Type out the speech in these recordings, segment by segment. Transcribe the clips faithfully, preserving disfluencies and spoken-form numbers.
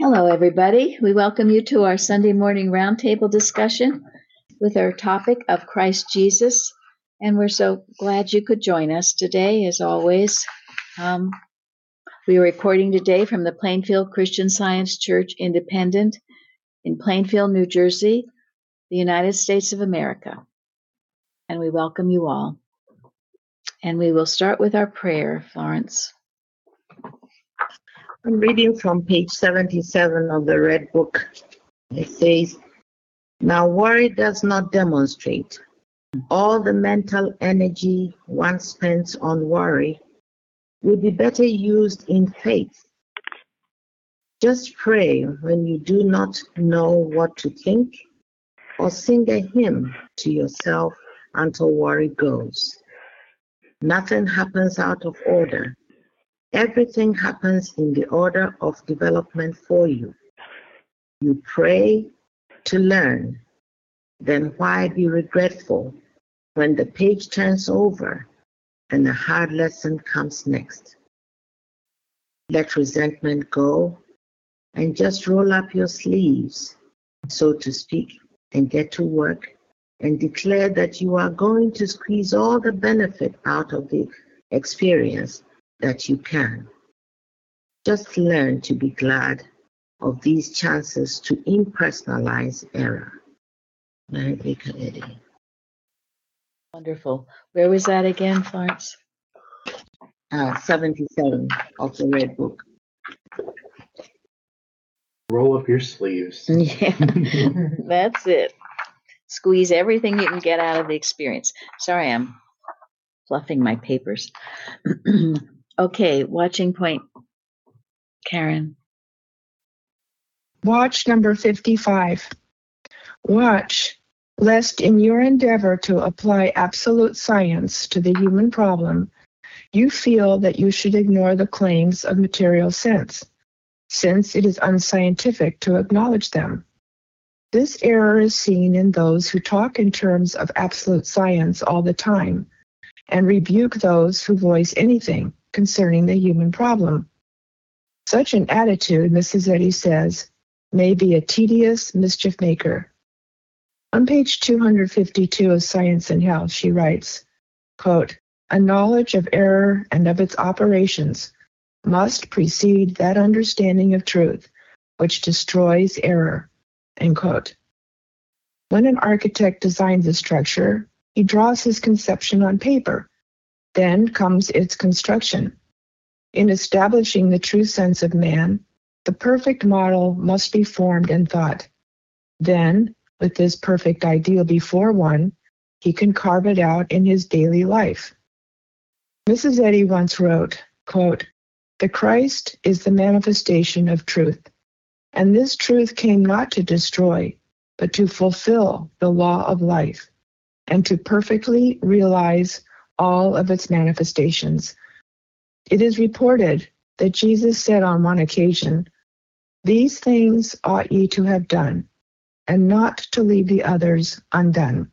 Hello, everybody. We welcome you to our Sunday morning roundtable discussion with our topic of Christ Jesus. And we're so glad you could join us today, as always. Um, we are recording today from the Plainfield Christian Science Church Independent in Plainfield, New Jersey, the United States of America. And we welcome you all. And we will start with our prayer, Florence. I'm reading from page seventy-seven of the Red Book. It says, "Now worry does not demonstrate. All the mental energy one spends on worry would be better used in faith. Just pray when you do not know what to think, or sing a hymn to yourself until worry goes. Nothing happens out of order. Everything happens in the order of development for you. You pray to learn, then why be regretful when the page turns over and a hard lesson comes next? Let resentment go and just roll up your sleeves, so to speak, and get to work and declare that you are going to squeeze all the benefit out of the experience that you can. Just learn to be glad of these chances to impersonalize error." Mary Baker Eddy. Wonderful. Where was that again, Florence? Uh, seventy-seven of the Red Book. Roll up your sleeves. Yeah, that's it. Squeeze everything you can get out of the experience. Sorry, I'm fluffing my papers. Okay, watching point, Karen. Watch number fifty-five. Watch, lest in your endeavor to apply absolute science to the human problem, you feel that you should ignore the claims of material sense, since it is unscientific to acknowledge them. This error is seen in those who talk in terms of absolute science all the time and rebuke those who voice anything concerning the human problem. Such an attitude, Missus Eddy says, may be a tedious mischief maker. On page two hundred fifty-two of Science and Health, she writes, quote, "A knowledge of error and of its operations must precede that understanding of truth which destroys error." End quote. When an architect designs a structure, he draws his conception on paper. Then comes its construction. In establishing the true sense of man, the perfect model must be formed in thought. Then, with this perfect ideal before one, he can carve it out in his daily life. Missus Eddy once wrote, quote, "The Christ is the manifestation of truth, and this truth came not to destroy, but to fulfill the law of life, and to perfectly realize all of its manifestations. It is reported that Jesus said on one occasion, 'These things ought ye to have done, and not to leave the others undone.'"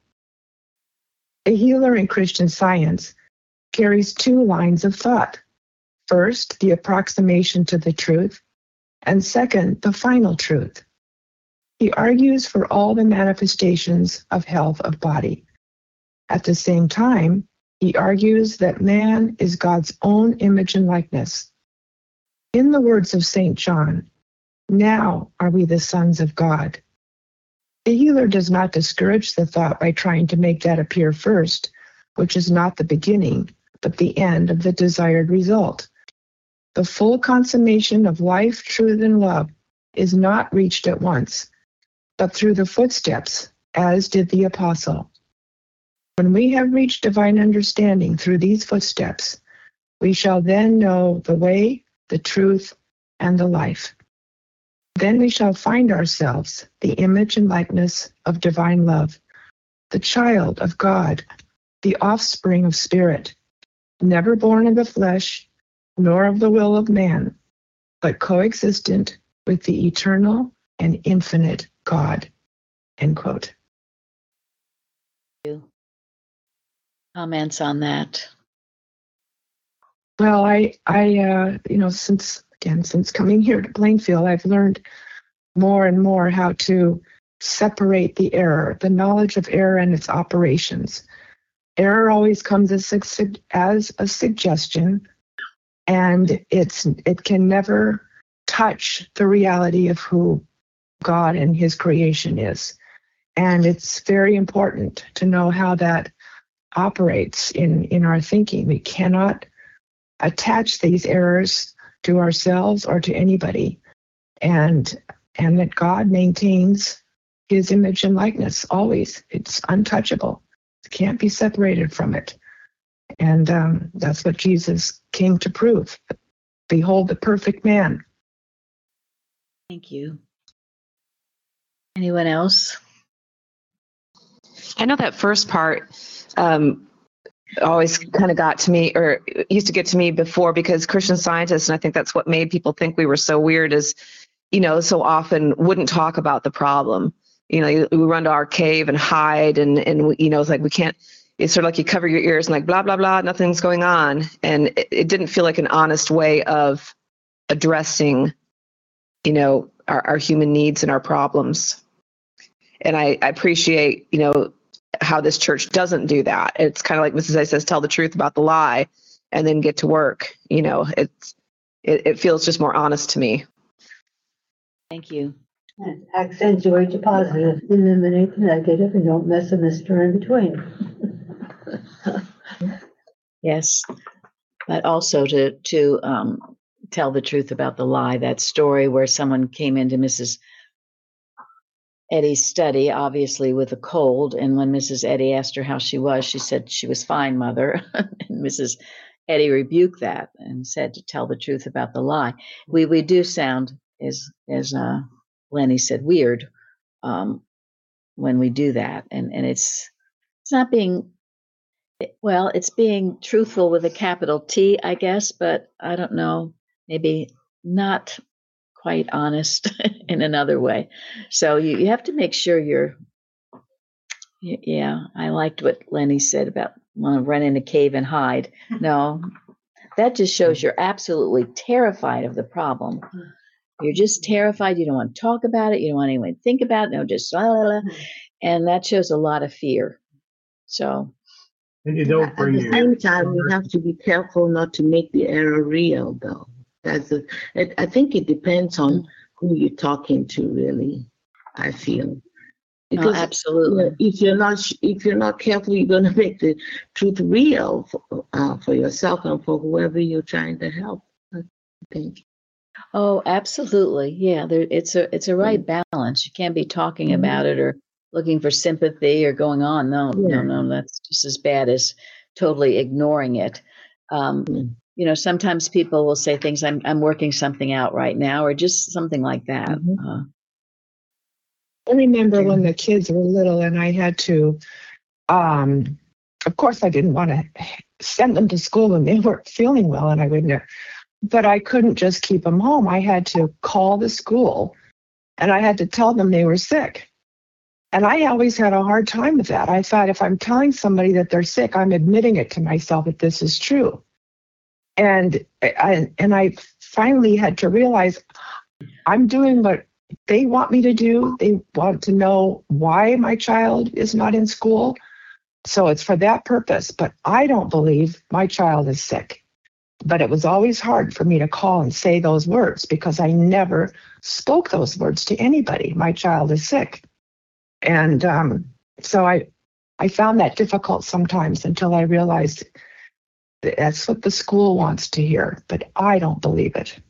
The healer in Christian Science carries two lines of thought. First, the approximation to the truth, and second, the final truth. He argues for all the manifestations of health of body. At the same time, he argues that man is God's own image and likeness. In the words of Saint John, "Now are we the sons of God." The healer does not discourage the thought by trying to make that appear first, which is not the beginning, but the end of the desired result. The full consummation of life, truth, and love is not reached at once, but through the footsteps, as did the apostle. When we have reached divine understanding through these footsteps, we shall then know the way, the truth, and the life. Then we shall find ourselves the image and likeness of divine love, the child of God, the offspring of spirit, never born of the flesh, nor of the will of man, but coexistent with the eternal and infinite God. End quote. Comments on that? Well, I, I, uh, you know, since And since coming here to Plainfield, I've learned more and more how to separate the error, the knowledge of error and its operations. Error always comes as a, as a suggestion, and it's it can never touch the reality of who God and his creation is. And it's very important to know how that operates in, in our thinking. We cannot attach these errors to ourselves or to anybody. And and that God maintains his image and likeness always. It's untouchable. It can't be separated from it. And um, that's what Jesus came to prove. Behold the perfect man. Thank you. Anyone else? I know that first part um, always kind of got to me, or used to get to me before, because Christian Scientists, and I think that's what made people think we were so weird, is, you know, so often wouldn't talk about the problem. You know, we run to our cave and hide, and, and you know, it's like we can't, it's sort of like you cover your ears and like, blah, blah, blah, nothing's going on. And it, it didn't feel like an honest way of addressing, you know, our, our human needs and our problems. And I, I appreciate, you know, how this church doesn't do that. It's kind of like Missus A says, tell the truth about the lie and then get to work. You know, it's, it, it feels just more honest to me. Thank you. And accentuate the positive, eliminate the negative, and don't mess a mister in between. Yes, but also to to um, tell the truth about the lie. That story where someone came into Missus Eddie's study, obviously with a cold, and when Missus Eddie asked her how she was, she said she was fine, Mother. And Missus Eddie rebuked that and said to tell the truth about the lie. We we do sound, as as uh, Lenny said, weird um, when we do that, and and it's it's not being. Well, it's being truthful with a capital T, I guess, but I don't know, maybe not quite honest in another way. So you, you have to make sure you're, y- yeah, I liked what Lenny said about want to run in a cave and hide. No, that just shows you're absolutely terrified of the problem. You're just terrified. You don't want to talk about it. You don't want anyone to think about it. No, just la, la, la. And that shows a lot of fear. So. And you don't At bring the your. same time, we have to be careful not to make the error real, though. That's a, it, I think it depends on who you're talking to, really. I feel No, absolutely. you know, if you're not if you're not careful, you're going to make the truth real for, uh, for yourself and for whoever you're trying to help. I think. Oh, absolutely. Yeah, there, it's a it's a right balance. You can't be talking Mhm. about it or looking for sympathy or going on. No, no, Yeah. no. That's just as bad as totally ignoring it. Um, Mm. you know, sometimes people will say things, "I'm I'm working something out right now," or just something like that. Mhm. Uh, I remember Okay. when the kids were little and I had to, um, of course, I didn't want to send them to school when they weren't feeling well, and I wouldn't, but I couldn't just keep them home. I had to call the school and I had to tell them they were sick. And I always had a hard time with that. I thought if I'm telling somebody that they're sick, I'm admitting it to myself that this is true. And I, and I finally had to realize I'm doing what they want me to do. They want to know why my child is not in school. So it's for that purpose. But I don't believe my child is sick. But it was always hard for me to call and say those words because I never spoke those words to anybody. My child is sick. And um, so I, I found that difficult sometimes until I realized that that's what the school wants to hear, but I don't believe it.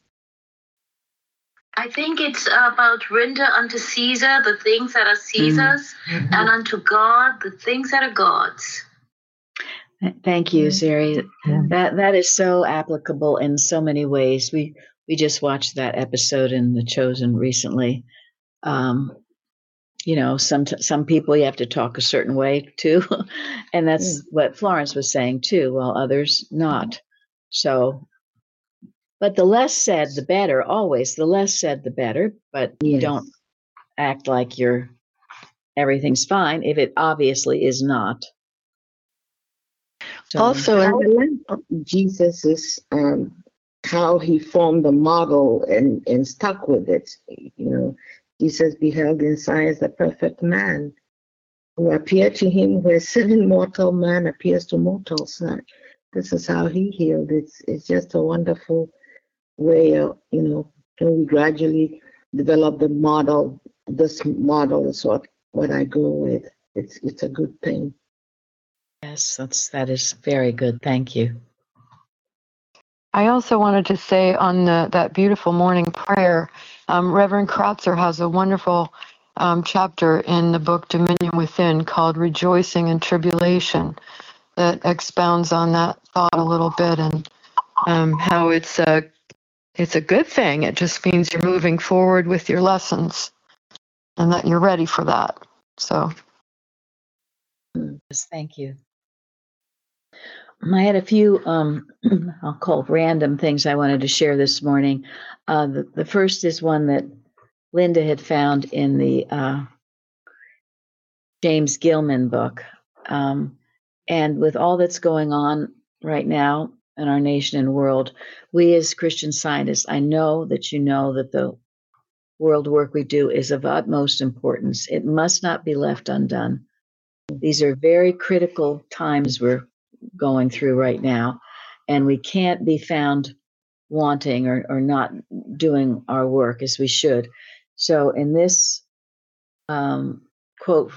I think it's about render unto Caesar the things that are Caesar's, Mhm. and unto God the things that are God's. Th- Thank you, Sari. Yeah. That that is so applicable in so many ways. We we just watched that episode in The Chosen recently. Um, you know, some some people you have to talk a certain way to, and that's what Florence was saying too. While others not. So, but the less said, the better. Always, the less said, the better. But Yes. don't act like you're everything's fine if it obviously is not. So, Also, and I like Jesus' um, how he formed the model and, and stuck with it. You know, Jesus beheld in science the perfect man who appeared to him where sin mortal man appears to mortals. Uh, This is how he healed. It's it's just a wonderful way of, you know, can we gradually develop the model. This model is what, what I go with. It's it's a good thing. Yes, that's that is very good. Thank you. I also wanted to say on the, that beautiful morning prayer, um, Reverend Kratzer has a wonderful um, chapter in the book Dominion Within called Rejoicing in Tribulation that expounds on that thought a little bit, and um, how it's a, it's a good thing. It just means you're moving forward with your lessons and that you're ready for that. So. Yes, thank you. I had a few, um, I'll call random things I wanted to share this morning. Uh, the, the first is one that Linda had found in the uh, James Gilman book. Um, and with all that's going on right now in our nation and world, we as Christian Scientists, I know that you know that the world work we do is of utmost importance. It must not be left undone. These are very critical times we're going through right now, and we can't be found wanting or, or not doing our work as we should. So in this um, quote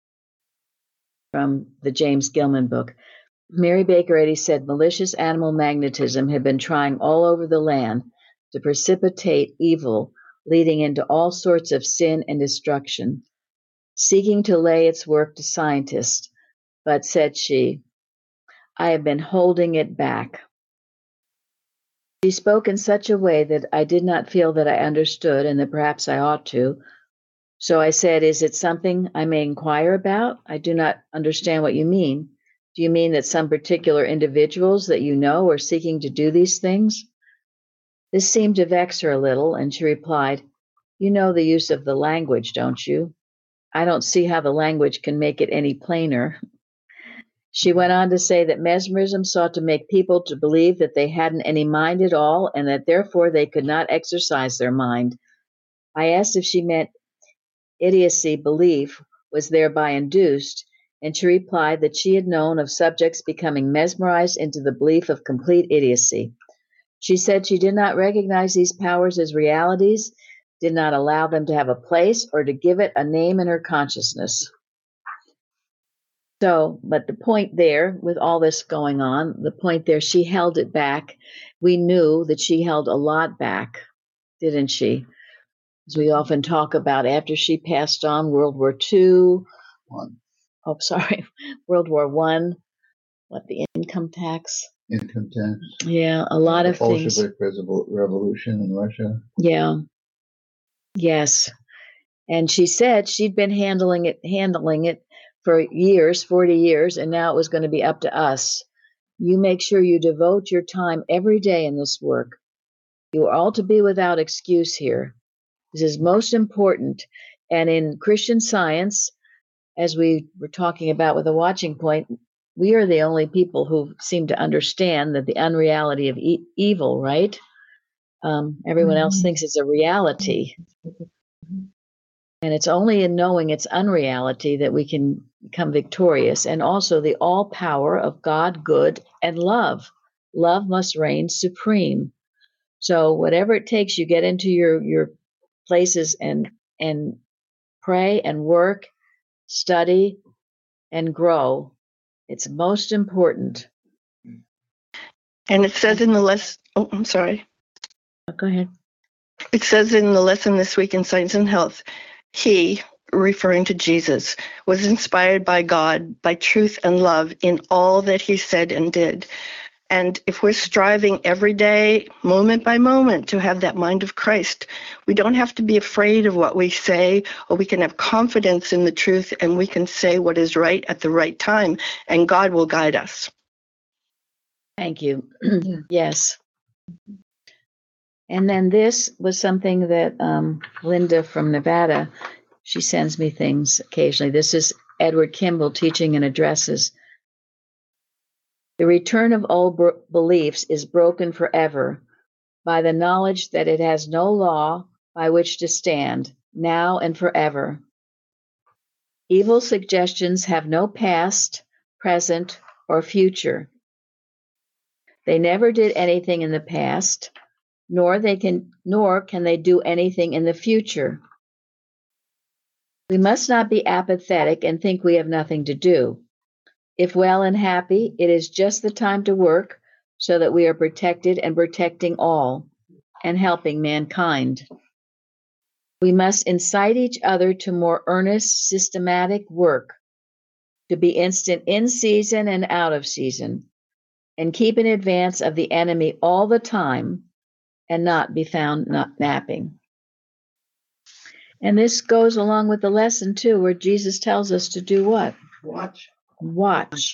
from the James Gilman book, Mary Baker Eddy said, malicious animal magnetism had been trying all over the land to precipitate evil, leading into all sorts of sin and destruction, seeking to lay its work to scientists. But, said she, I have been holding it back. She spoke in such a way that I did not feel that I understood and that perhaps I ought to. So I said, is it something I may inquire about? I do not understand what you mean. Do you mean that some particular individuals that you know are seeking to do these things? This seemed to vex her a little, and she replied, you know the use of the language, don't you? I don't see how the language can make it any plainer. She went on to say that mesmerism sought to make people to believe that they hadn't any mind at all and that therefore they could not exercise their mind. I asked if she meant idiocy belief was thereby induced, and she replied that she had known of subjects becoming mesmerized into the belief of complete idiocy. She said she did not recognize these powers as realities, did not allow them to have a place or to give it a name in her consciousness. So, but the point there, with all this going on, the point there, she held it back. We knew that she held a lot back, didn't she? As we often talk about, after she passed on, World War Two, One. oh, sorry, World War One, what, the income tax? Income tax. Yeah, a lot the of things. Bolshevik Revolution in Russia. Yeah. Yes. And she said she'd been handling it, handling it for years, forty years, and now it was going to be up to us. You make sure you devote your time every day in this work. You are all to be without excuse here. This is most important. And in Christian Science, as we were talking about with a watching point, we are the only people who seem to understand that the unreality of e- evil, right? Um, everyone Mm-hmm. else thinks it's a reality. And it's only in knowing its unreality that we can become victorious. And also the all power of God, good, and love. Love must reign supreme. So whatever it takes, you get into your, your places and, and pray and work, study and grow. It's most important. And it says in the lesson, oh, I'm sorry. Oh, go ahead. It says in the lesson this week in Science and Health, he, referring to Jesus, was inspired by God, by truth and love in all that he said and did. And if we're striving every day, moment by moment, to have that mind of Christ, we don't have to be afraid of what we say, or we can have confidence in the truth, and we can say what is right at the right time, and God will guide us. Thank you. Yes. And then this was something that um, Linda from Nevada, she sends me things occasionally. This is Edward Kimball teaching in addresses. The return of old bro- beliefs is broken forever by the knowledge that it has no law by which to stand, now and forever. Evil suggestions have no past, present, or future. They never did anything in the past, nor they can nor can they do anything in the future. We must not be apathetic and think we have nothing to do. If well and happy, it is just the time to work so that we are protected and protecting all and helping mankind. We must incite each other to more earnest, systematic work, to be instant in season and out of season, and keep in advance of the enemy all the time and not be found not napping. And this goes along with the lesson too, where Jesus tells us to do what? Watch. Watch.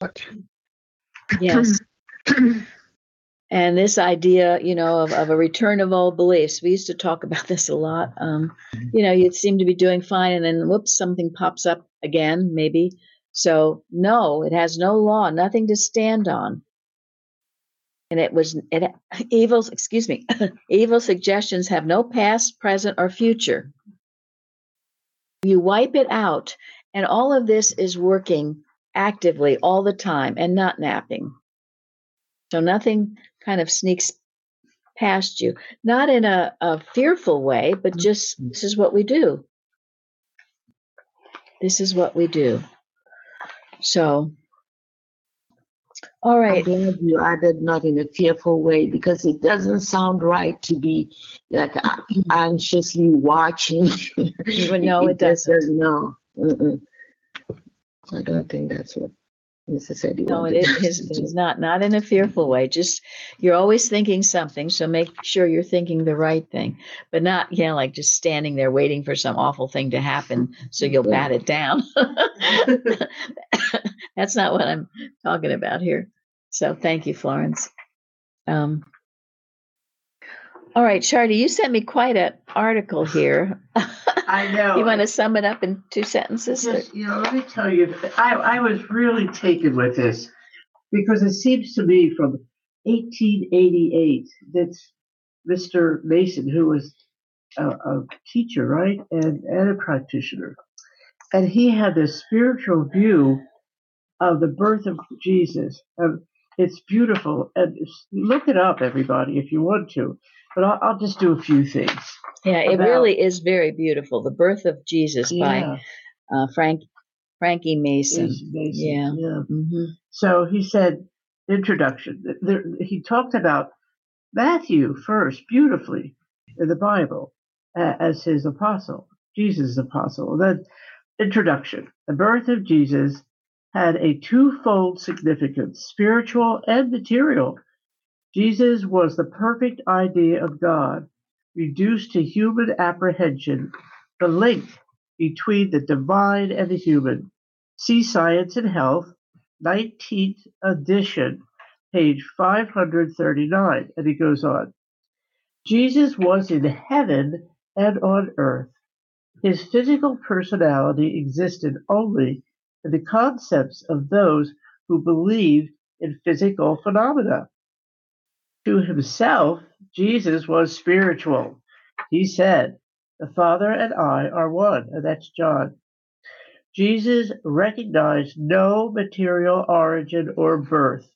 Yes. And this idea, you know, of, of a return of old beliefs. We used to talk about this a lot. Um, you know, you'd seem to be doing fine, and then whoops, something pops up again, maybe. So no, it has no law, nothing to stand on. And it was it evil, excuse me, evil suggestions have no past, present, or future. You wipe it out, and all of this is working actively all the time and not napping. So nothing kind of sneaks past you, not in a, a fearful way, but just this is what we do. This is what we do. So, all I'm right. glad you added not in a fearful way, because it doesn't sound right to be like anxiously watching. No, it doesn't. No. Mm-mm. I don't think that's what Missus Eddy No, it wanted is, us is, to do. is not, not in a fearful way. Just, you're always thinking something, so make sure you're thinking the right thing, but not, yeah, like just standing there waiting for some awful thing to happen so you'll Yeah. bat it down. That's not what I'm talking about here. So thank you, Florence. Um, all right, Shardy, you sent me quite an article here. I know. You want to sum it up in two sentences? Just, you know, let me tell you, I, I was really taken with this because it seems to me from eighteen eighty-eight that Mister Mason, who was a, a teacher, right, and, and a practitioner, and he had this spiritual view of the birth of Jesus. Um, it's beautiful, and look it up, everybody, if you want to. But I'll, I'll just do a few things. Yeah, it about- really is very beautiful. The Birth of Jesus by Yeah. uh, Frank Frankie Mason. Mason, Mason, Yeah. yeah. hmm So he said, introduction. There, he talked about Matthew first, beautifully, in the Bible, uh, as his apostle, Jesus' apostle. Then, introduction. The birth of Jesus had a twofold significance, spiritual and material. Jesus was the perfect idea of God, reduced to human apprehension, the link between the divine and the human. See Science and Health, nineteenth edition, page five hundred thirty-nine. And he goes on. Jesus was in heaven and on earth. His physical personality existed only in the concepts of those who believed in physical phenomena. To himself, Jesus was spiritual. He said, "The Father and I are one," and that's John. Jesus recognized no material origin or birth.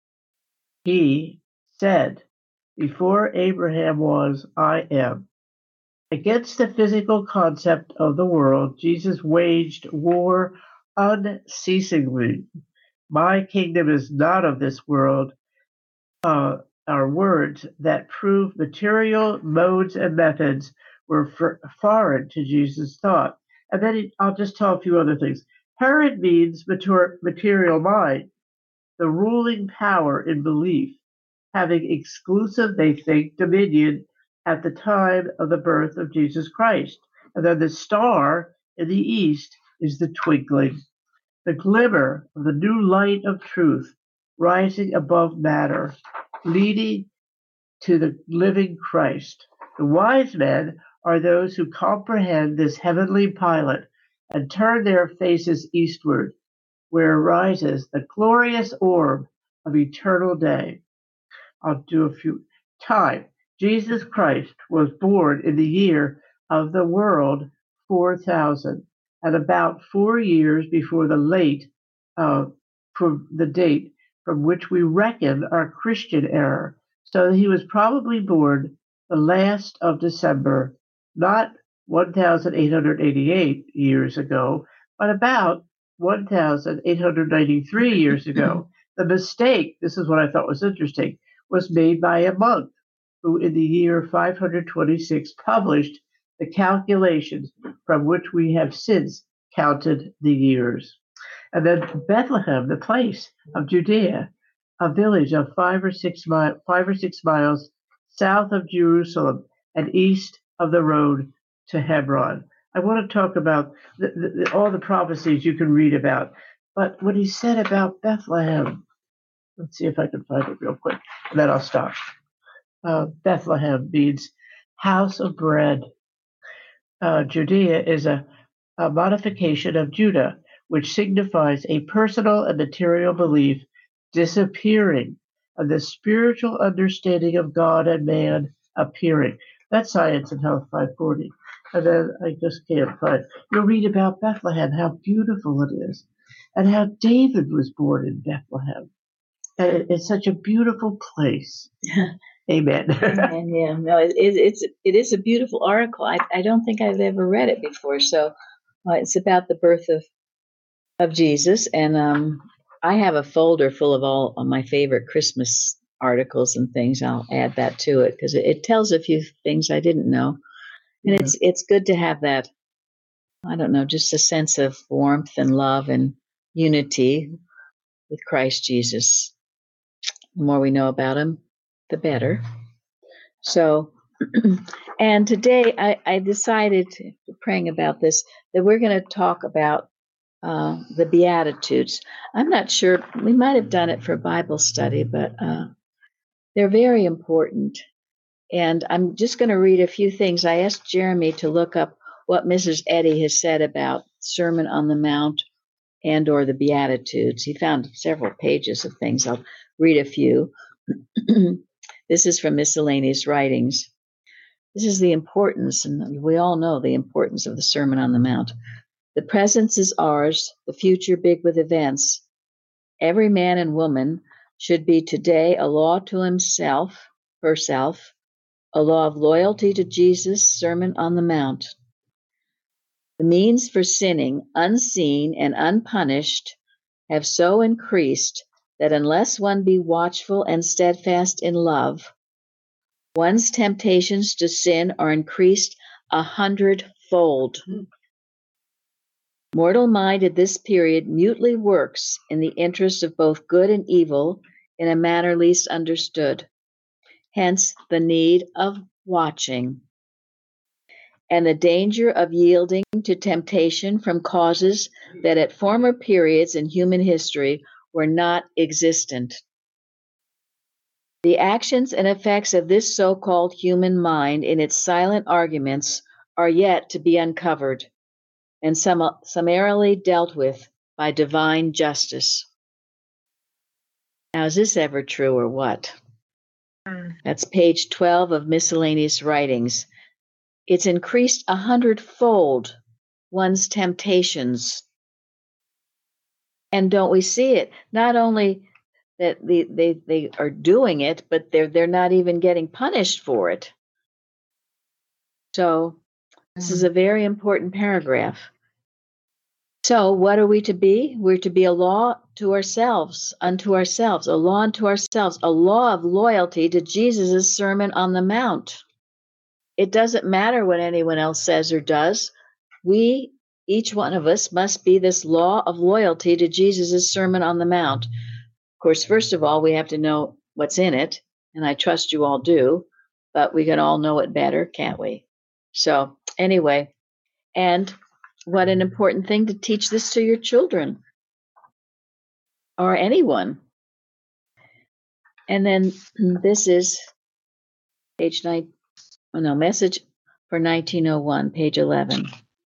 He said, "Before Abraham was, I am." Against the physical concept of the world, Jesus waged war unceasingly. "My kingdom is not of this world," uh, are words that prove material modes and methods were for, foreign to Jesus' thought. And then he, I'll just tell a few other things. Herod means mature, material mind, the ruling power in belief, having exclusive, they think, dominion at the time of the birth of Jesus Christ. And then the star in the east is the twinkling, the glimmer of the new light of truth rising above matter, leading to the living Christ. The wise men are those who comprehend this heavenly pilot and turn their faces eastward, where rises the glorious orb of eternal day. I'll do a few. Time. Jesus Christ was born in the year of the world four thousand, and about four years before the late, uh, from the date from which we reckon our Christian era. So he was probably born the last of December, not one thousand eight hundred eighty-eight years ago, but about one thousand eight hundred ninety-three years ago. The mistake, this is what I thought was interesting, was made by a monk who in the year five hundred twenty-six published the calculations from which we have since counted the years. And then Bethlehem, the place of Judea, a village of five or six mi- five or six miles south of Jerusalem and east of the road to Hebron. I want to talk about the, the, the, all the prophecies you can read about, but what he said about Bethlehem. Let's see if I can find it real quick, and then I'll stop. Uh, Bethlehem means house of bread. Uh, Judea is a, a modification of Judah, which signifies a personal and material belief disappearing and the spiritual understanding of God and man appearing. That's Science and Health five forty. And then I just can't find. You'll read about Bethlehem, how beautiful it is, and how David was born in Bethlehem. And it, it's such a beautiful place. Amen. And yeah, no, it, it, it's it is a beautiful article. I I don't think I've ever read it before. So uh, it's about the birth of of Jesus, and um, I have a folder full of all of my favorite Christmas articles and things. I'll add that to it because it, it tells a few things I didn't know, and Mhm. it's it's good to have that. I don't know, just a sense of warmth and love and unity with Christ Jesus. The more we know about him, the better. So, and today I, I decided, praying about this, that we're going to talk about uh, the Beatitudes. I'm not sure, we might have done it for Bible study, but uh, they're very important. And I'm just going to read a few things. I asked Jeremy to look up what Missus Eddy has said about Sermon on the Mount and or the Beatitudes. He found several pages of things. I'll read a few. This is from Miscellaneous Writings. This is the importance, and we all know the importance of the Sermon on the Mount. The present is ours, the future big with events. Every man and woman should be today a law to himself, herself, a law of loyalty to Jesus' Sermon on the Mount. The means for sinning, unseen and unpunished, have so increased that unless one be watchful and steadfast in love, one's temptations to sin are increased a hundredfold. Mortal mind at this period mutely works in the interest of both good and evil in a manner least understood. Hence the need of watching, and the danger of yielding to temptation from causes that at former periods in human history were not existent. The actions and effects of this so-called human mind in its silent arguments are yet to be uncovered and sum- summarily dealt with by divine justice. Now, is this ever true or what? That's page twelve of Miscellaneous Writings. It's increased a hundredfold one's temptations. And don't we see it? Not only that they, they, they are doing it, but they're they're not even getting punished for it. So this is a very important paragraph. So what are we to be? We're to be a law to ourselves, unto ourselves, a law unto ourselves, a law of loyalty to Jesus' Sermon on the Mount. It doesn't matter what anyone else says or does. We, each one of us, must be this law of loyalty to Jesus' Sermon on the Mount. Of course, first of all, we have to know what's in it, and I trust you all do, but we can all know it better, can't we? So anyway, and what an important thing to teach this to your children or anyone. And then this is page nine, oh no, message for nineteen oh one, page eleven.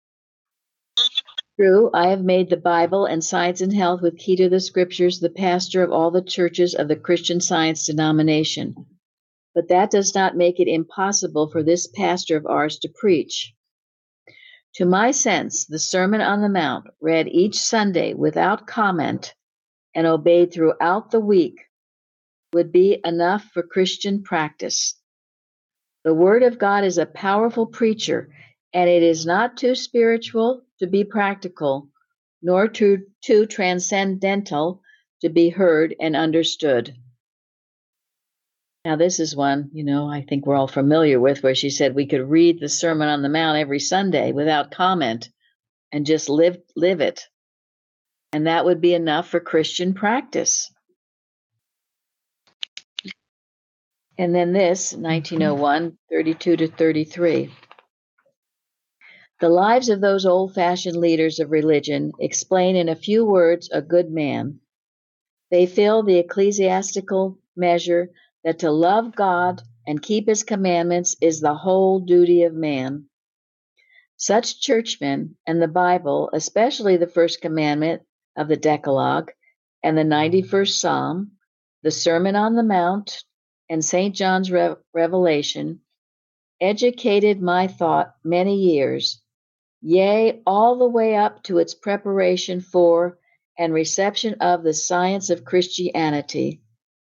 True, I have made the Bible and Science and Health with key to the scriptures the pastor of all the churches of the Christian Science denomination. but that does not make it impossible for this pastor of ours to preach. To my sense, the Sermon on the Mount, read each Sunday without comment and obeyed throughout the week, would be enough for Christian practice. The Word of God is a powerful preacher, and it is not too spiritual to be practical, nor too, too transcendental to be heard and understood. Now, this is one, you know, I think we're all familiar with, where she said we could read the Sermon on the Mount every Sunday without comment and just live live it. And that would be enough for Christian practice. And then this, nineteen oh one, thirty-two to thirty-three. The lives of those old-fashioned leaders of religion explain in a few words a good man. They fill the ecclesiastical measure that to love God and keep his commandments is the whole duty of man. Such churchmen and the Bible, especially the first commandment of the Decalogue and the ninety-first Psalm, the Sermon on the Mount, and Saint John's Re- Revelation, educated my thought many years, yea, all the way up to its preparation for and reception of the science of Christianity.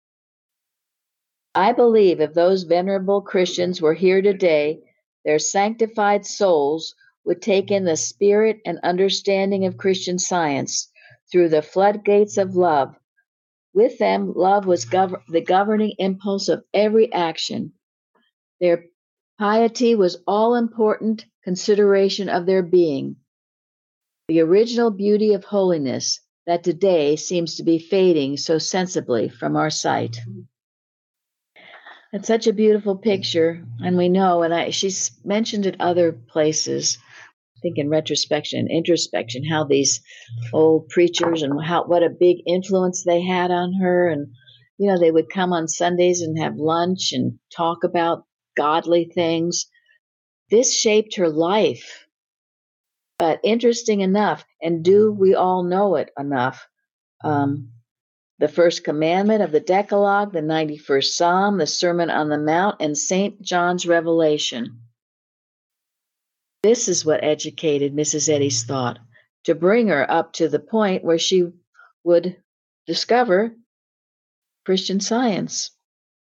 I believe if those venerable Christians were here today, their sanctified souls would take in the spirit and understanding of Christian science through the floodgates of love. With them, love was gov- the governing impulse of every action. Their piety was all-important consideration of their being, the original beauty of holiness that today seems to be fading so sensibly from our sight. It's such a beautiful picture, and we know, and I, she's mentioned it other places, I think in retrospection and introspection, how these old preachers and how what a big influence they had on her. And, you know, they would come on Sundays and have lunch and talk about godly things. This shaped her life. But interesting enough, and do we all know it enough? Um, the first commandment of the Decalogue, the ninety-first Psalm, the Sermon on the Mount, and Saint John's Revelation. This is what educated Missus Eddy's thought, to bring her up to the point where she would discover Christian Science.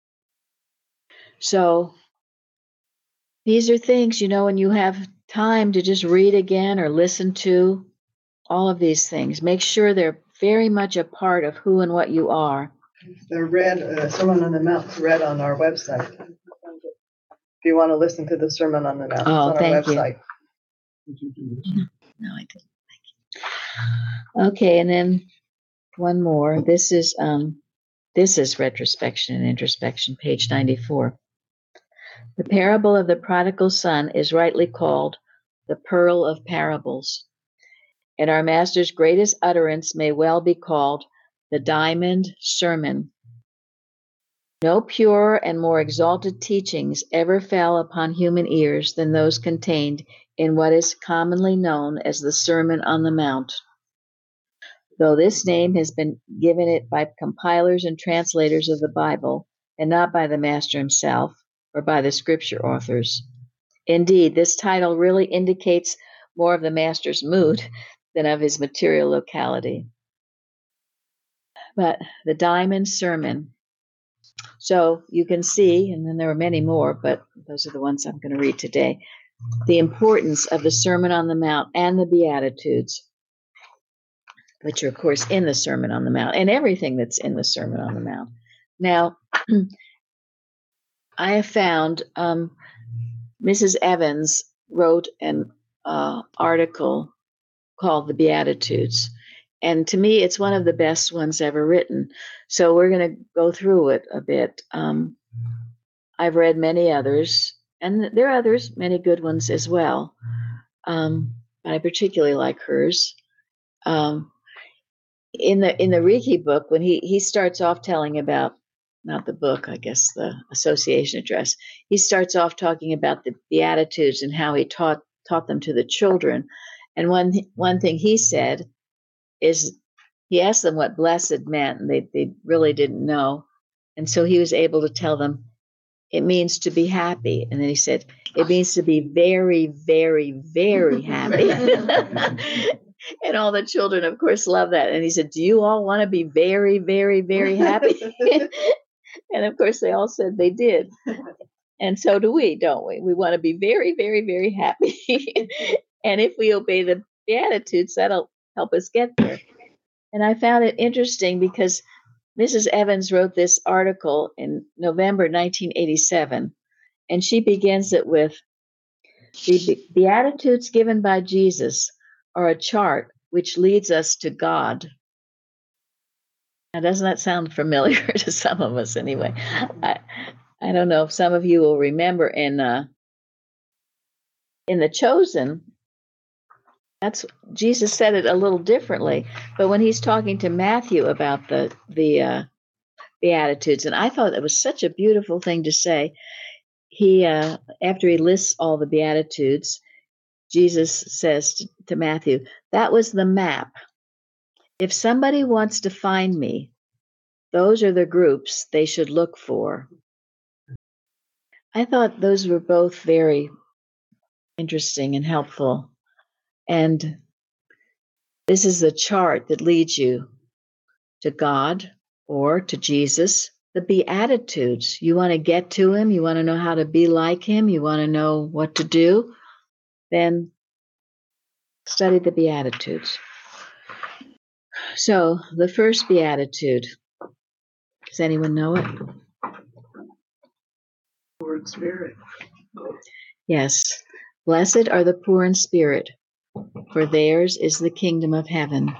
So these are things, you know, when you have time to just read again or listen to all of these things, make sure they're very much a part of who and what you are. They're read, uh, Sermon on the Mount is read on our website. If you want to listen to the Sermon on the Mount, Oh, it's on our thank you. website. No, I didn't. Thank you. Okay, and then one more. This is um, this is retrospection and introspection, page ninety-four. The parable of the prodigal son is rightly called the pearl of parables, and our Master's greatest utterance may well be called the diamond sermon. No purer and more exalted teachings ever fell upon human ears than those contained in what is commonly known as the Sermon on the Mount, though this name has been given it by compilers and translators of the Bible, and not by the Master himself or by the scripture authors. Indeed, this title really indicates more of the Master's mood than of his material locality. But the Diamond Sermon. So you can see, and then there are many more, but those are the ones I'm going to read today, the importance of the Sermon on the Mount and the Beatitudes, which are, of course, in the Sermon on the Mount, and everything that's in the Sermon on the Mount. Now, I have found um, Missus Evans wrote an uh, article called The Beatitudes, and to me, it's one of the best ones ever written. So we're going to go through it a bit. Um, I've read many others, and there are others, many good ones as well. Um, I particularly like hers. Um, in the in the Riki book, when he he starts off telling about, not the book, I guess the association address, he starts off talking about the Beatitudes and how he taught taught them to the children. And one one thing he said is he asked them what blessed meant, and they they really didn't know. And so he was able to tell them it means to be happy. And then he said, it means to be very, very, very happy. And all the children, of course, love that. And he said, do you all want to be very, very, very happy? And of course, they all said they did. And so do we, don't we? We want to be very, very, very happy. And if we obey the Beatitudes, that'll help us get there. And I found it interesting because Missus Evans wrote this article in November nineteen eighty-seven, and she begins it with, the Beatitudes given by Jesus are a chart which leads us to God. Now, doesn't that sound familiar to some of us anyway? I, I don't know if some of you will remember in uh, in The Chosen, that's Jesus said it a little differently, but when he's talking to Matthew about the the uh, Beatitudes, and I thought it was such a beautiful thing to say. He uh, after he lists all the Beatitudes, Jesus says to, to Matthew, "That was the map. If somebody wants to find me, those are the groups they should look for." I thought those were both very interesting and helpful. And this is the chart that leads you to God or to Jesus. The Beatitudes. You want to get to him. You want to know how to be like him. You want to know what to do. Then study the Beatitudes. So the first Beatitude. Does anyone know it? Poor in spirit. Yes. Blessed are the poor in spirit, for theirs is the kingdom of heaven.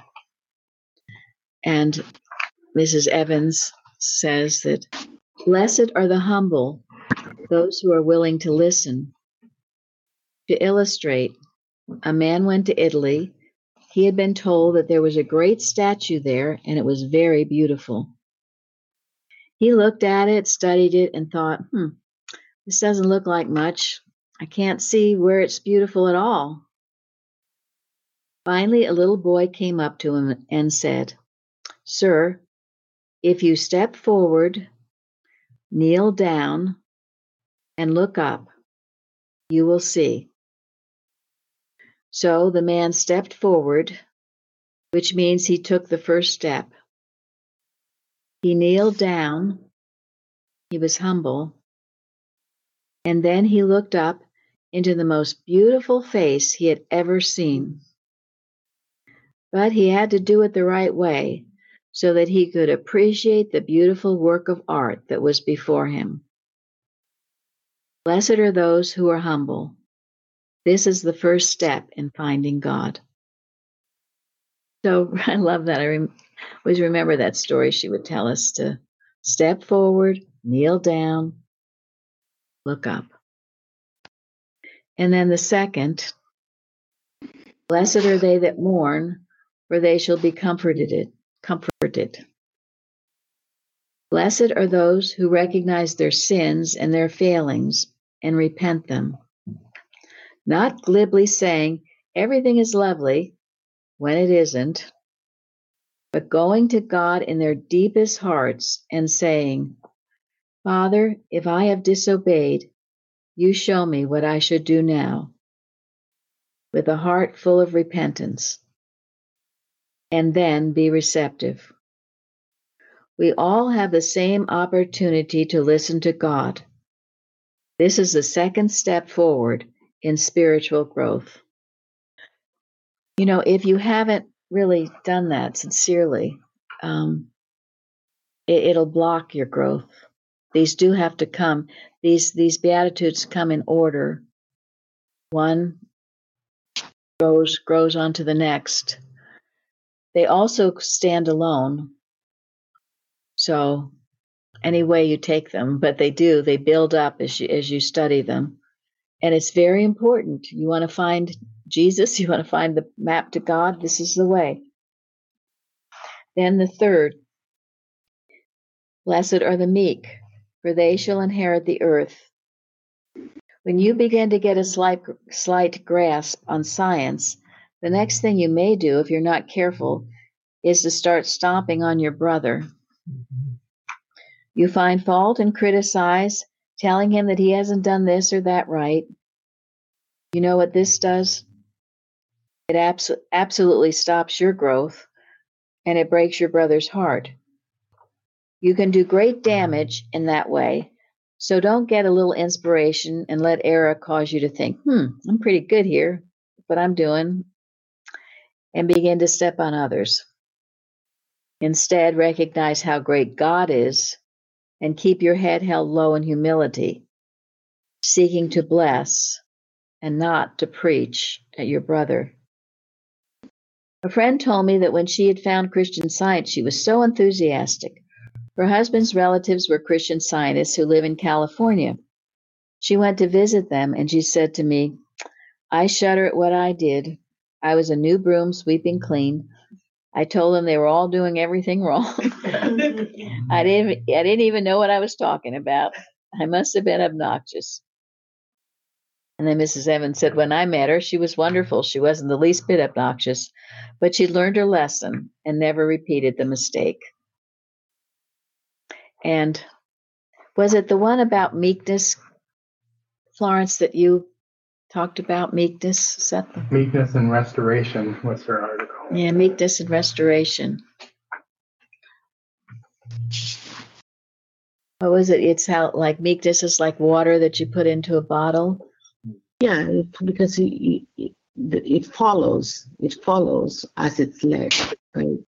And Missus Evans says that blessed are the humble, those who are willing to listen. To illustrate, a man went to Italy. He had been told that there was a great statue there, and it was very beautiful. He looked at it, studied it, and thought, hmm, this doesn't look like much. I can't see where it's beautiful at all. Finally, a little boy came up to him and said, "Sir, if you step forward, kneel down, and look up, you will see." So the man stepped forward, which means he took the first step. He kneeled down. He was humble. And then he looked up into the most beautiful face he had ever seen. But he had to do it the right way so that he could appreciate the beautiful work of art that was before him. Blessed are those who are humble. This is the first step in finding God. So I love that. I rem- always remember that story she would tell us, to step forward, kneel down, look up. And then the second, blessed are they that mourn, for they shall be comforted. Comforted. Blessed are those who recognize their sins and their failings and repent them. Not glibly saying everything is lovely when it isn't, but going to God in their deepest hearts and saying, "Father, if I have disobeyed, you show me what I should do now," with a heart full of repentance, and then be receptive. We all have the same opportunity to listen to God. This is the second step forward in spiritual growth. You know, if you haven't really done that sincerely, um, it, it'll block your growth. These do have to come. These these Beatitudes come in order. One grows grows onto the next. They also stand alone. So any way you take them, but they do, they build up as you as you study them. And it's very important. You want to find Jesus, you want to find the map to God, this is the way. Then the third, blessed are the meek, for they shall inherit the earth. When you begin to get a slight, slight grasp on science, the next thing you may do, if you're not careful, is to start stomping on your brother. You find fault and criticize, telling him that he hasn't done this or that right. You know what this does? It abs- absolutely stops your growth, and it breaks your brother's heart. You can do great damage in that way. So don't get a little inspiration and let error cause you to think, hmm, I'm pretty good here, what I'm doing, and begin to step on others. Instead, recognize how great God is and keep your head held low in humility, seeking to bless and not to preach at your brother. A friend told me that when she had found Christian Science, she was so enthusiastic. Her husband's relatives were Christian Scientists who live in California. She went to visit them, and she said to me, I shudder at what I did. I was a new broom sweeping clean. I told them they were all doing everything wrong. I didn't, I didn't even know what I was talking about. I must have been obnoxious. And then Missus Evans said, when I met her, she was wonderful. She wasn't the least bit obnoxious, but she learned her lesson and never repeated the mistake. And was it the one about meekness, Florence, that you talked about? Meekness? Is that the... Meekness and Restoration was her article. Yeah, Meekness and Restoration. What was it? It's how, like, meekness is like water that you put into a bottle. Yeah, because it, it, it follows. It follows as it's led, right?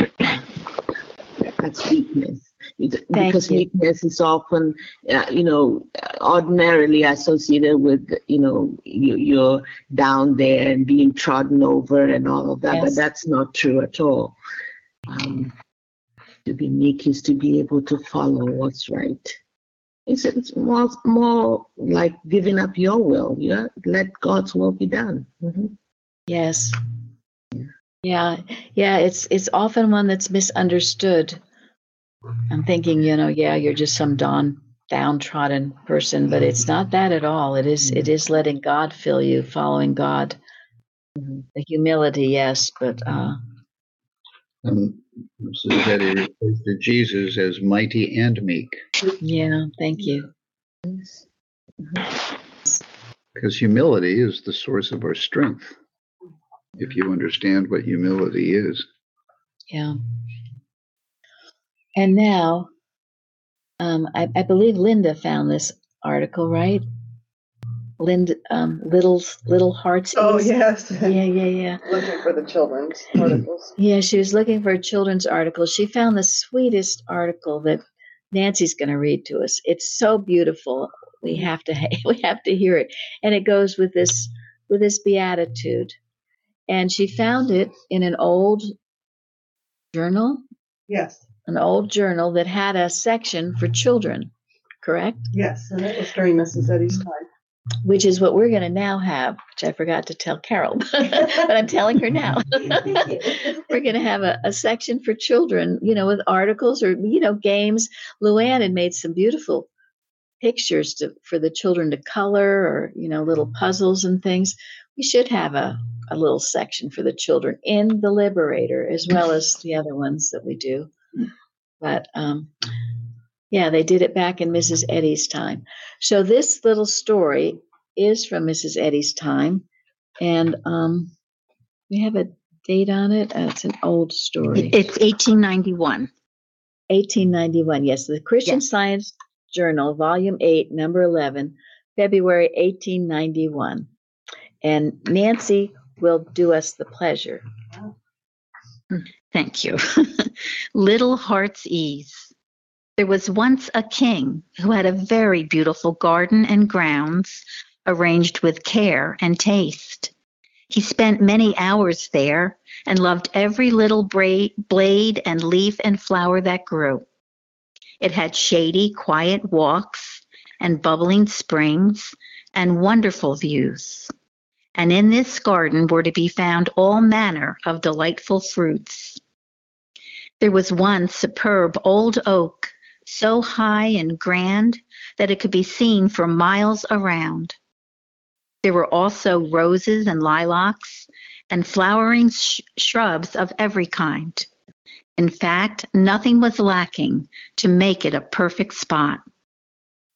That's weakness. It, because you. weakness is often, uh, you know, ordinarily associated with, you know, you, you're down there and being trodden over and all of that, Yes. but that's not true at all. Um, to be meek is to be able to follow what's right. It's, it's more, more like giving up your will. Yeah, let God's will be done. Mm-hmm. Yes. Yeah, yeah. It's it's often one that's misunderstood. I'm thinking, you know, yeah, you're just some down, downtrodden person, but it's not that at all. It is, it is letting God fill you, following God. Mm-hmm. The humility, yes, but uh, And Missus Eddy refers to Jesus as mighty and meek. Yeah, thank you. Because humility is the source of our strength. If you understand what humility is. Yeah. And now, um, I, I believe Linda found this article, right? Linda, um, little little hearts. Oh, Ease. yes. Yeah, yeah, yeah. Looking for the children's articles. Yeah, she was looking for a children's article. She found the sweetest article that Nancy's going to read to us. It's so beautiful. We have to we have to hear it, and it goes with this with this beatitude. And she found it in an old journal. Yes. An old journal that had a section for children, correct? Yes, and that was during Missus Eddy's time. Which is what we're going to now have, which I forgot to tell Carol, but I'm telling her now. We're going to have a, a section for children, you know, with articles or, you know, games. Luann had made some beautiful pictures to, for the children to color or, you know, little puzzles and things. We should have a, a little section for the children in the Liberator as well as the other ones that we do. But, um, yeah, they did it back in Missus Eddy's time. So this little story is from Missus Eddy's time, and um, we have a date on it. Uh, it's an old story. It's eighteen ninety-one. eighteen ninety-one, yes. The Christian Yes. Science Journal, Volume eight, Number eleven, February eighteen ninety-one. And Nancy will do us the pleasure. Thank you. Little Heart's Ease. There was once a king who had a very beautiful garden and grounds arranged with care and taste. He spent many hours there and loved every little bra- blade and leaf and flower that grew. It had shady, quiet walks and bubbling springs and wonderful views. And in this garden were to be found all manner of delightful fruits. There was one superb old oak, so high and grand that it could be seen for miles around. There were also roses and lilacs and flowering sh- shrubs of every kind. In fact, nothing was lacking to make it a perfect spot.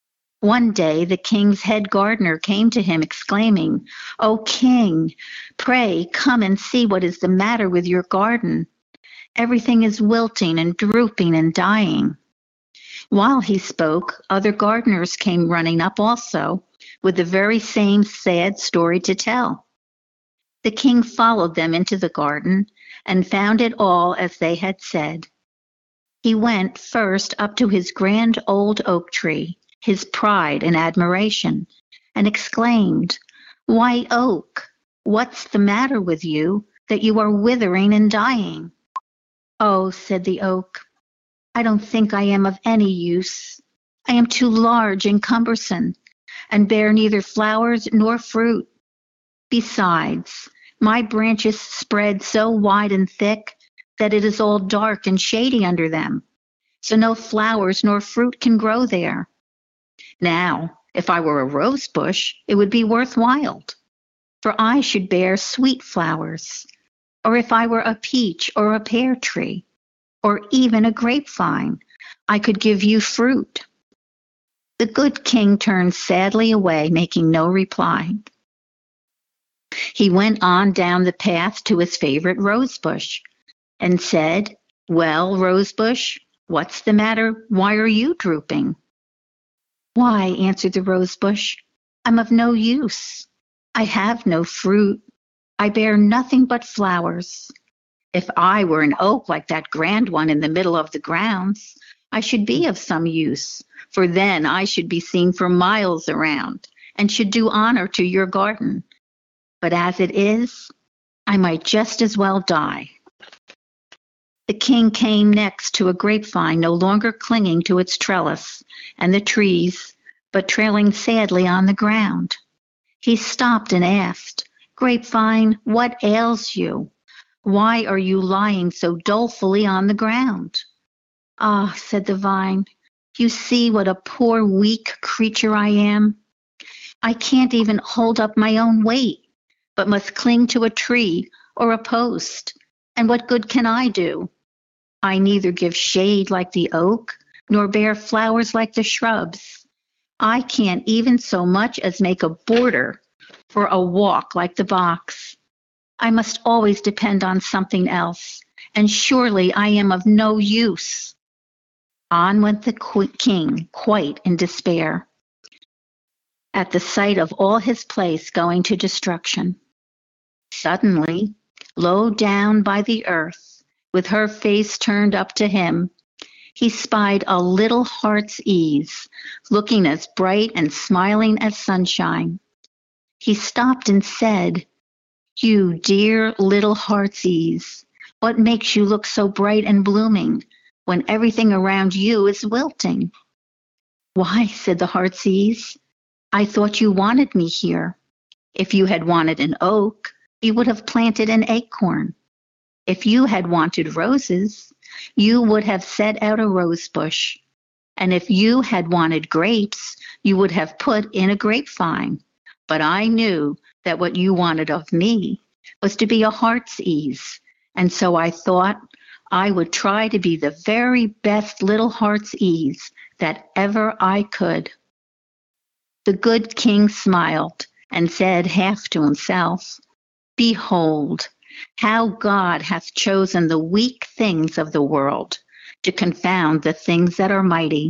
One day the king's head gardener came to him exclaiming, "O king, pray come and see what is the matter with your garden. Everything is wilting and drooping and dying." While he spoke, other gardeners came running up also, with the very same sad story to tell. The king followed them into the garden and found it all as they had said. He went first up to his grand old oak tree, his pride and admiration, and exclaimed, "White oak, what's the matter with you that you are withering and dying?" "Oh," said the oak, "I don't think I am of any use. I am too large and cumbersome, and bear neither flowers nor fruit. Besides, my branches spread so wide and thick that it is all dark and shady under them, so no flowers nor fruit can grow there. Now, if I were a rose bush, it would be worthwhile, for I should bear sweet flowers. Or if I were a peach or a pear tree, or even a grapevine, I could give you fruit." The good king turned sadly away, making no reply. He went on down the path to his favorite rosebush and said, "Well, rosebush, what's the matter? Why are you drooping?" "Why," answered the rosebush, "I'm of no use. I have no fruit. I bear nothing but flowers. If I were an oak like that grand one in the middle of the grounds, I should be of some use, for then I should be seen for miles around and should do honor to your garden. But as it is, I might just as well die." The king came next to a grapevine no longer clinging to its trellis and the trees, but trailing sadly on the ground. He stopped and asked, "Grapevine, what ails you? Why are you lying so dolefully on the ground?" "Ah," said the vine, "you see what a poor, weak creature I am. I can't even hold up my own weight, but must cling to a tree or a post. And what good can I do? I neither give shade like the oak, nor bear flowers like the shrubs. I can't even so much as make a border for a walk like the box. I must always depend on something else, and surely I am of no use." On went the king, quite in despair, at the sight of all his place going to destruction. Suddenly, low down by the earth, with her face turned up to him, he spied a little heart's ease, looking as bright and smiling as sunshine. He stopped and said, "You dear little heart's ease, what makes you look so bright and blooming when everything around you is wilting?" "Why," said the heart's ease, "I thought you wanted me here. If you had wanted an oak, you would have planted an acorn. If you had wanted roses, you would have set out a rose bush. And if you had wanted grapes, you would have put in a grapevine. But I knew that what you wanted of me was to be a heart's ease, and so I thought I would try to be the very best little heart's ease that ever I could." The good king smiled and said half to himself, "Behold, how God hath chosen the weak things of the world to confound the things that are mighty."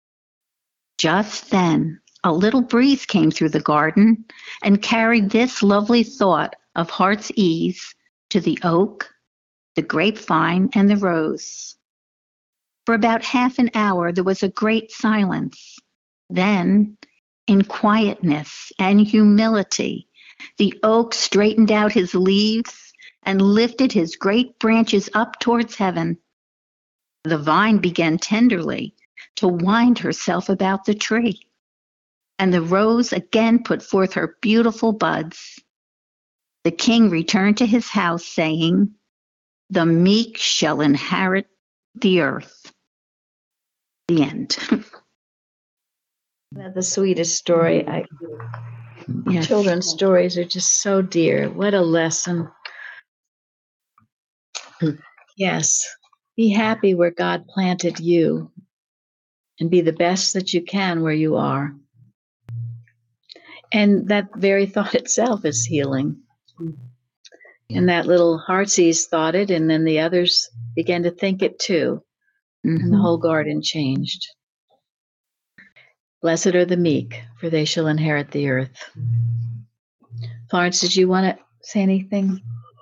Just then, a little breeze came through the garden and carried this lovely thought of heart's ease to the oak, the grapevine, and the rose. For about half an hour there was a great silence. Then, in quietness and humility, the oak straightened out his leaves and lifted his great branches up towards heaven. The vine began tenderly to wind herself about the tree, and the rose again put forth her beautiful buds. The king returned to his house, saying, "The meek shall inherit the earth." The end. That's the sweetest story. I, Yes. Children's stories are just so dear. What a lesson. Yes. Be happy where God planted you and be the best that you can where you are. And that very thought itself is healing. And that little heartsease thought it, and then the others began to think it too. Mm-hmm. And the whole garden changed. Blessed are the meek, for they shall inherit the earth. Florence, did you want to say anything?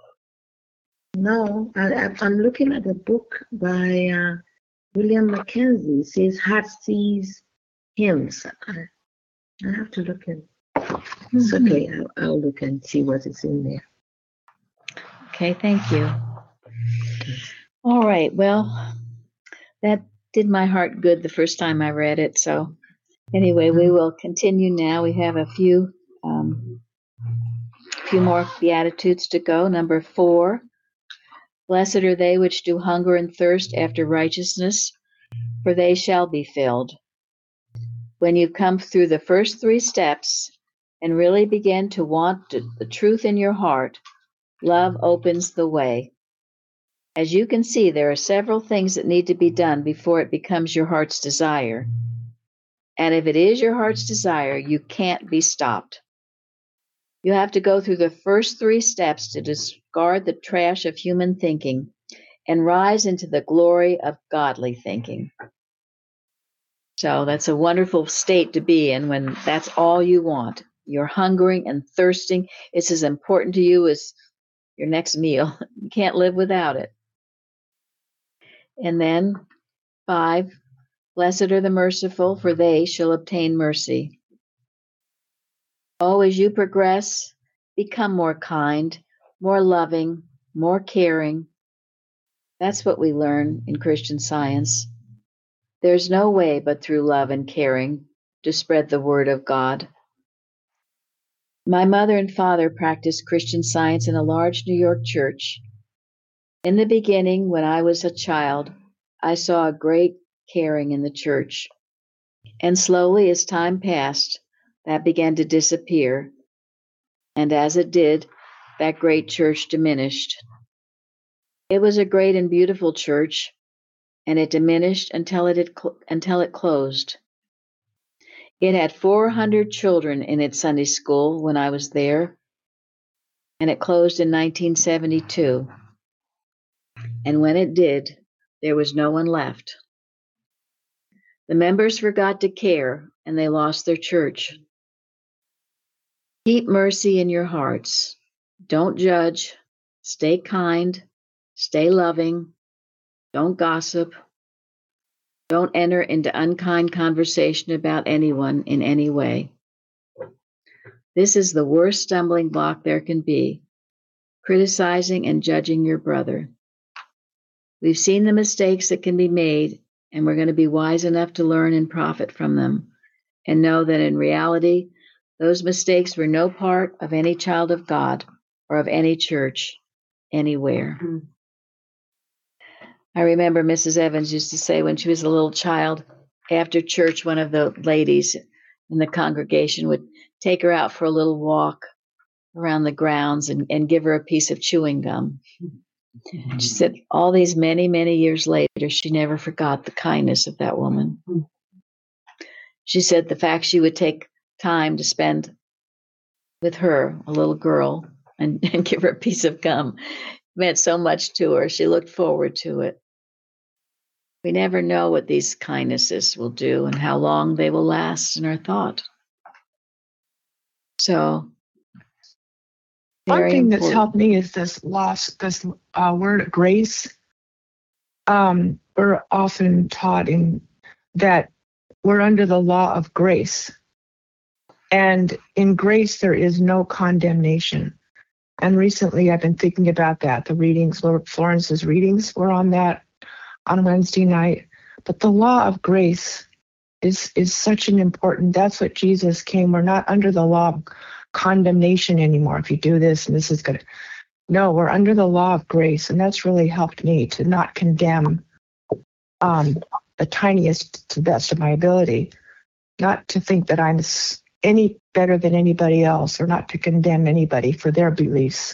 No, I, I- I'm looking at a book by uh, William Mackenzie. It says Heartsease Hymns. I, I have to look in. It's Mhm. okay. I'll, I'll look and see what is in there. Okay, thank you. All right, well, that did my heart good the first time I read it. So anyway, we will continue now. We have a few um, few more Beatitudes to go. Number four, blessed are they which do hunger and thirst after righteousness, for they shall be filled. When you come through the first three steps and really begin to want to, the truth in your heart, love opens the way. As you can see, there are several things that need to be done before it becomes your heart's desire. And if it is your heart's desire, you can't be stopped. You have to go through the first three steps to discard the trash of human thinking and rise into the glory of godly thinking. So that's a wonderful state to be in when that's all you want. You're hungering and thirsting. It's as important to you as your next meal. You can't live without it. And then five, blessed are the merciful, for they shall obtain mercy. Oh, as you progress, become more kind, more loving, more caring. That's what we learn in Christian Science. There's no way but through love and caring to spread the word of God. My mother and father practiced Christian Science in a large New York church. In the beginning, when I was a child, I saw a great caring in the church. And slowly, as time passed, that began to disappear. And as it did, that great church diminished. It was a great and beautiful church, and it diminished until it had cl- until it closed. It had four hundred children in its Sunday school when I was there, and it closed in nineteen seventy-two. And when it did, there was no one left. The members forgot to care, and they lost their church. Keep mercy in your hearts. Don't judge. Stay kind. Stay loving. Don't gossip. Don't enter into unkind conversation about anyone in any way. This is the worst stumbling block there can be, criticizing and judging your brother. We've seen the mistakes that can be made, and we're going to be wise enough to learn and profit from them, and know that in reality, those mistakes were no part of any child of God or of any church anywhere. Mm-hmm. I remember Missus Evans used to say when she was a little child, after church, one of the ladies in the congregation would take her out for a little walk around the grounds and, and give her a piece of chewing gum. Mm-hmm. She said all these many, many years later, she never forgot the kindness of that woman. Mm-hmm. She said the fact she would take time to spend with her, a little girl, and, and give her a piece of gum meant so much to her. She looked forward to it. We never know what these kindnesses will do and how long they will last in our thought. So, one thing important. that's helped me is this lost, this uh, word grace. Um, we're often taught in that we're under the law of grace. And in grace, there is no condemnation. And recently I've been thinking about that. The readings, Florence's readings were on that on Wednesday night. But the law of grace is, is such an important, that's what Jesus came. We're not under the law of condemnation anymore. If you do this and this is good. No, we're under the law of grace. And that's really helped me to not condemn um, the tiniest to the best of my ability. Not to think that I'm any better than anybody else, or not to condemn anybody for their beliefs.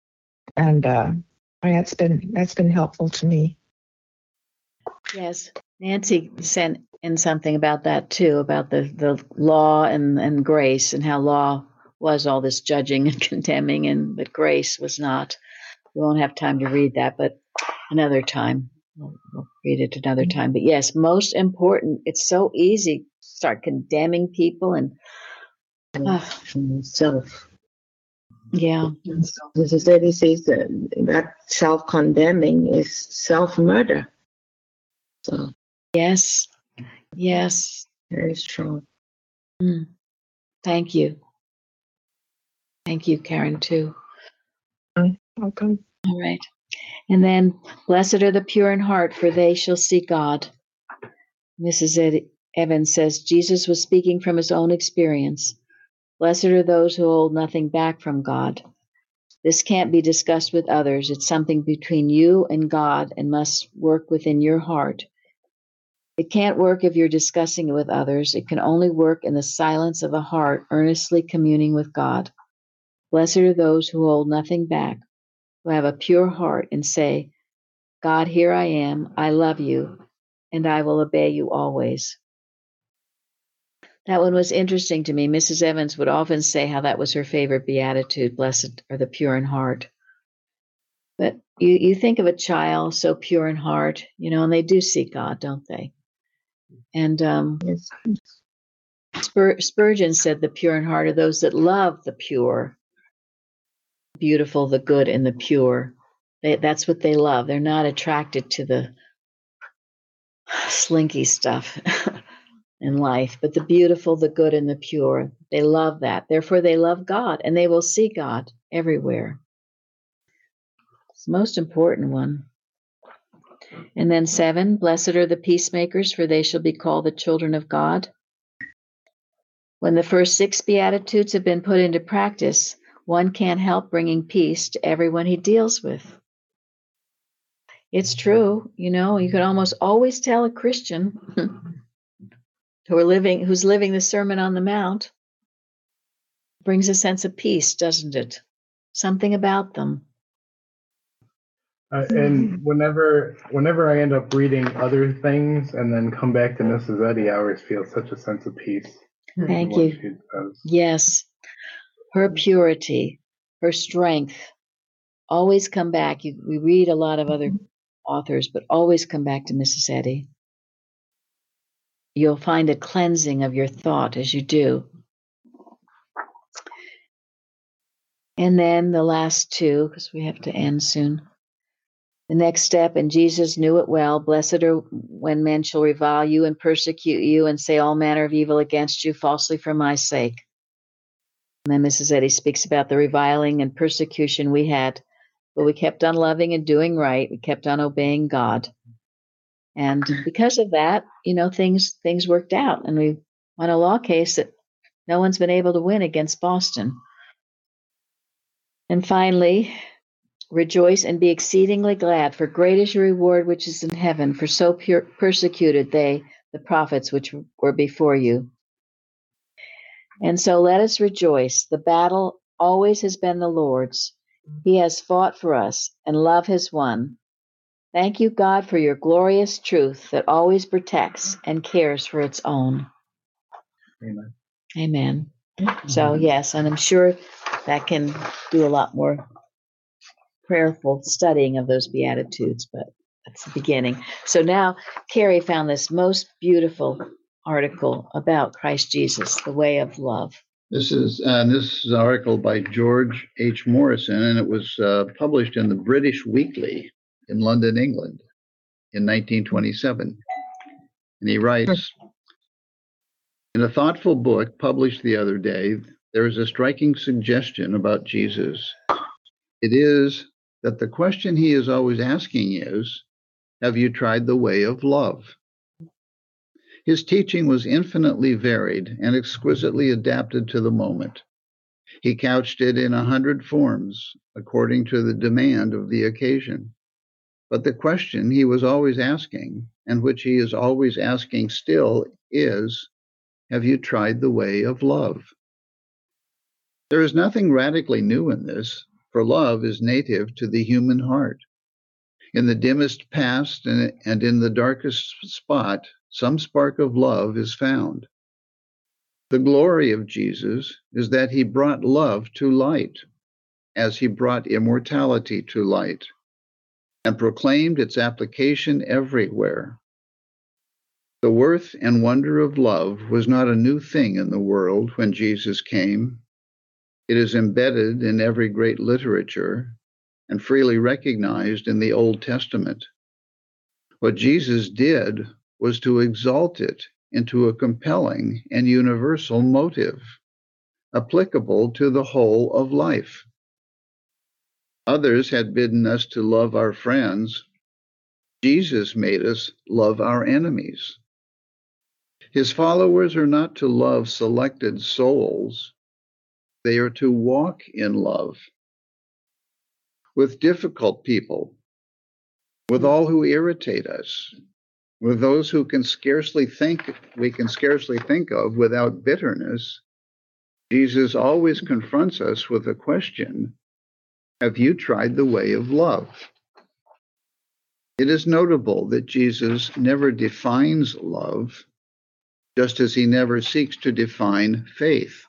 And uh, I mean, that's been that's been helpful to me. Yes, Nancy sent in something about that too, about the, the law and, and grace, and how law was all this judging and condemning, and but grace was not. We won't have time to read that, but another time. We'll, we'll read it another time. But yes, most important, it's so easy to start condemning people and uh, self. Yeah. This lady says that, that self-condemning is self-murder. So yes, yes, very strong. Mm. Thank you, thank you, Karen, too. Welcome. All right, and then blessed are the pure in heart, for they shall see God. Missus Ed- Evans says Jesus was speaking from his own experience. Blessed are those who hold nothing back from God. This can't be discussed with others. It's something between you and God and must work within your heart. It can't work if you're discussing it with others. It can only work in the silence of a heart earnestly communing with God. Blessed are those who hold nothing back, who have a pure heart and say, God, here I am. I love you, and I will obey you always. That one was interesting to me. Missus Evans would often say how that was her favorite beatitude, blessed are the pure in heart. But you, you think of a child so pure in heart, you know, and they do see God, don't they? And um, Yes. Spur, Spurgeon said the pure in heart are those that love the pure, beautiful, the good, and the pure. They, that's what they love. They're not attracted to the slinky stuff in life, but the beautiful, the good, and the pure. They love that. Therefore, they love God, and they will see God everywhere. It's the most important one. And then seven, blessed are the peacemakers, for they shall be called the children of God. When the first six Beatitudes have been put into practice, one can't help bringing peace to everyone he deals with. It's true, you know, you can almost always tell a Christian who are living, who's living the Sermon on the Mount. Brings a sense of peace, doesn't it? Something about them. Uh, and whenever whenever I end up reading other things and then come back to Missus Eddy, I always feel such a sense of peace. Thank you. Yes. Her purity, her strength, always come back. You, we read a lot of other authors, but always come back to Missus Eddy. You'll find a cleansing of your thought as you do. And then the last two, because we have to end soon. The next step, and Jesus knew it well, blessed are when men shall revile you and persecute you and say all manner of evil against you falsely for my sake. And then Missus Eddy speaks about the reviling and persecution we had, but we kept on loving and doing right. We kept on obeying God. And because of that, you know, things things worked out. And we won a law case that no one's been able to win against Boston. And finally, rejoice and be exceedingly glad, for great is your reward which is in heaven, for so pure, persecuted they, the prophets which were before you. And so let us rejoice. The battle always has been the Lord's. He has fought for us, and love has won. Thank you, God, for your glorious truth that always protects and cares for its own. Amen. Amen. So, yes, and I'm sure that can do a lot more prayerful studying of those Beatitudes, but that's the beginning. So now Carrie found this most beautiful article about Christ Jesus, the way of love. This is uh, this is an article by George H. Morrison, and it was uh, published in the British Weekly in London, England, in nineteen twenty-seven. And he writes, in a thoughtful book published the other day, there is a striking suggestion about Jesus. It is that the question he is always asking is, have you tried the way of love? His teaching was infinitely varied and exquisitely adapted to the moment. He couched it in a hundred forms, according to the demand of the occasion. But the question he was always asking, and which he is always asking still, is, have you tried the way of love? There is nothing radically new in this, for love is native to the human heart. In the dimmest past and, and in the darkest spot, some spark of love is found. The glory of Jesus is that he brought love to light, as he brought immortality to light, and proclaimed its application everywhere. The worth and wonder of love was not a new thing in the world when Jesus came. It is embedded in every great literature and freely recognized in the Old Testament. What Jesus did was to exalt it into a compelling and universal motive, applicable to the whole of life. Others had bidden us to love our friends. Jesus made us love our enemies. His followers are not to love selected souls. They are to walk in love with difficult people, with all who irritate us, with those who can scarcely think we can scarcely think of without bitterness. Jesus always confronts us with a question: have you tried the way of love? It is notable that Jesus never defines love, just as he never seeks to define faith.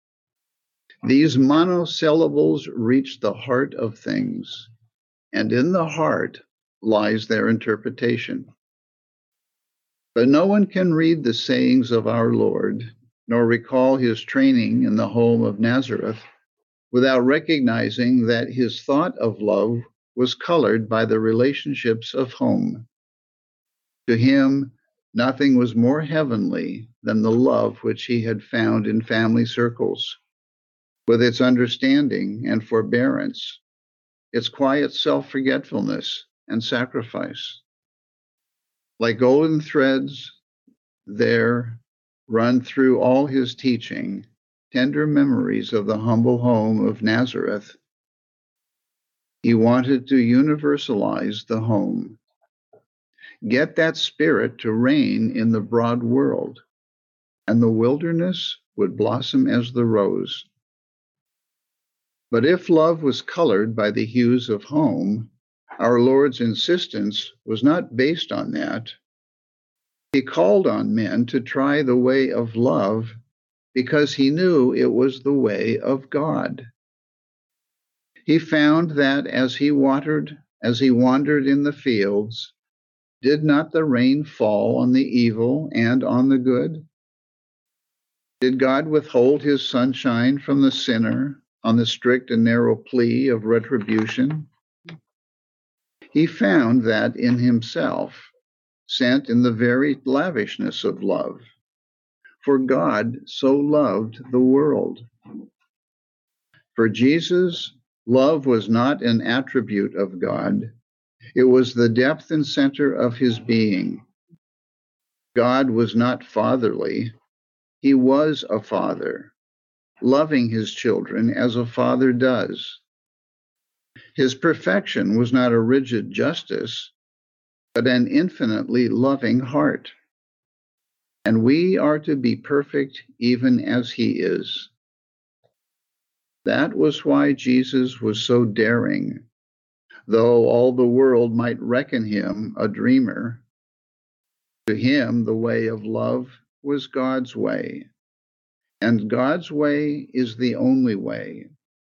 These monosyllables reach the heart of things, and in the heart lies their interpretation. But no one can read the sayings of our Lord, nor recall his training in the home of Nazareth, without recognizing that his thought of love was colored by the relationships of home. To him, nothing was more heavenly than the love which he had found in family circles, with its understanding and forbearance, its quiet self-forgetfulness and sacrifice. Like golden threads, there run through all his teaching tender memories of the humble home of Nazareth. He wanted to universalize the home, get that spirit to reign in the broad world, and the wilderness would blossom as the rose. But if love was colored by the hues of home, our Lord's insistence was not based on that. He called on men to try the way of love because he knew it was the way of God. He found that as he watered, as he wandered in the fields, did not the rain fall on the evil and on the good? Did God withhold his sunshine from the sinner on the strict and narrow plea of retribution? He found that in himself, sent in the very lavishness of love. For God so loved the world. For Jesus, love was not an attribute of God. It was the depth and center of his being. God was not fatherly. He was a father, loving his children as a father does. His perfection was not a rigid justice, but an infinitely loving heart. And we are to be perfect even as he is. That was why Jesus was so daring. Though all the world might reckon him a dreamer, to him the way of love was God's way, and God's way is the only way.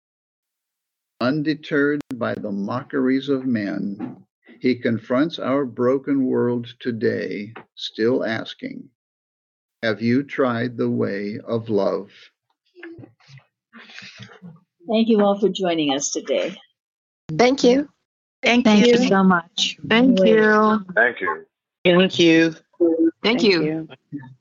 Undeterred by the mockeries of men, he confronts our broken world today, still asking, have you tried the way of love? Thank you all for joining us today. Thank you. Thank, Thank you. you so much. Thank you. Thank you. Thank you. Thank you. you.